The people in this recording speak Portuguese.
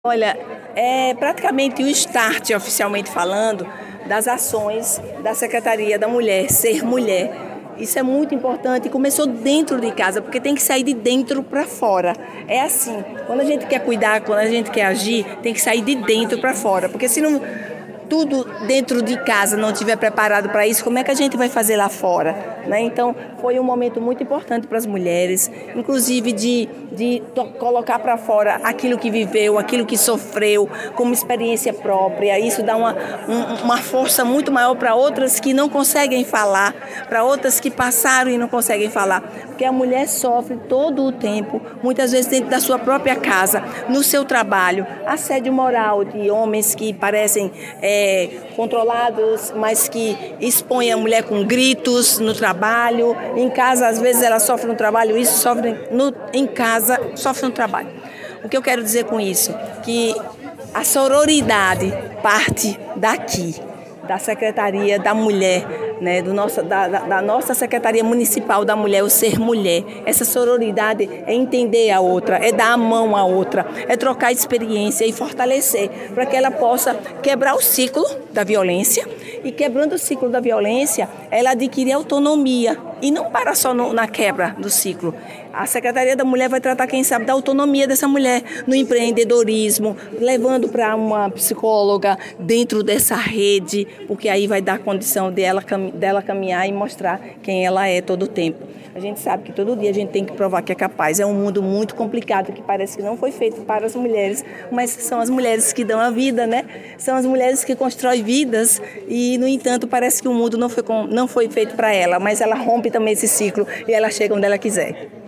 Olha, é praticamente o start, oficialmente falando, das ações da Secretaria da Mulher, Ser Mulher. Isso é muito importante e começou dentro de casa, porque tem que sair de dentro para fora. É assim, quando a gente quer cuidar, quando a gente quer agir, tem que sair de dentro para fora, porque se não tudo dentro de casa não estiver preparado para isso, como é que a gente vai fazer lá fora? Né? Então, foi um momento muito importante para as mulheres, inclusive de colocar para fora aquilo que viveu, aquilo que sofreu, como experiência própria. Isso dá uma força muito maior para outras que não conseguem falar, para outras que passaram e não conseguem falar. Porque a mulher sofre todo o tempo, muitas vezes dentro da sua própria casa, no seu trabalho, assédio moral de homens que parecem controlados, mas que expõem a mulher com gritos no trabalho. Em casa, às vezes, ela sofre no trabalho, isso sofre em casa, sofre no trabalho. O que eu quero dizer com isso? Que a sororidade parte daqui, da Secretaria da Mulher, né, da nossa Secretaria Municipal da Mulher, o Ser Mulher. Essa sororidade é entender a outra, é dar a mão à outra, é trocar experiência e fortalecer para que ela possa quebrar o ciclo da violência e, quebrando o ciclo da violência, ela adquirir autonomia e não para só na quebra do ciclo. A Secretaria da Mulher vai tratar, quem sabe, da autonomia dessa mulher no empreendedorismo, levando para uma psicóloga dentro dessa rede, porque aí vai dar condição dela caminhar e mostrar quem ela é todo o tempo. A gente sabe que todo dia a gente tem que provar que é capaz. É um mundo muito complicado, que parece que não foi feito para as mulheres, mas são as mulheres que dão a vida, né? São as mulheres que constroem vidas e, no entanto, parece que o mundo não foi feito para ela, mas ela rompe também esse ciclo e ela chega onde ela quiser.